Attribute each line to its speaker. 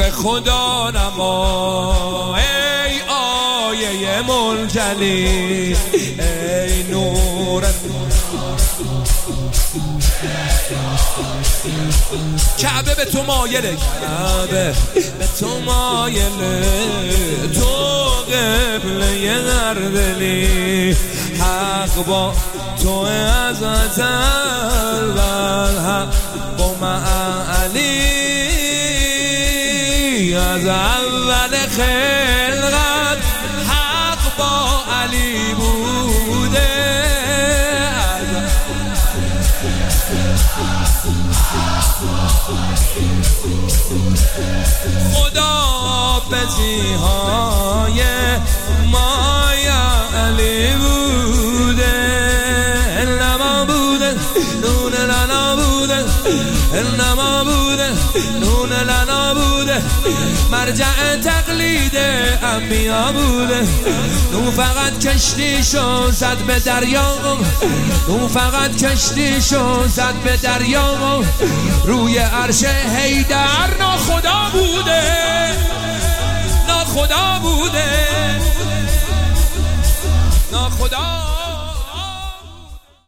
Speaker 1: خدا نما، ای آیه منجلی، ای نور کعبه به تو مایله، کعبه به تو مایله، تو قبله هر دلی، حق با تو از ازل، حق با علی از اول خلقت، حق با علی بوده، خدا بزیهای مایا علی بوده، انما بوده نون لنا بوده، انما بوده نون لنا بوده، مرجع تقلید انبیا بوده، نون فقط کشتیشو زد به دریا، نون فقط کشتیشو زد به دریا، روی عرش حیدر ناخدا بوده، ناخدا بوده، ناخدا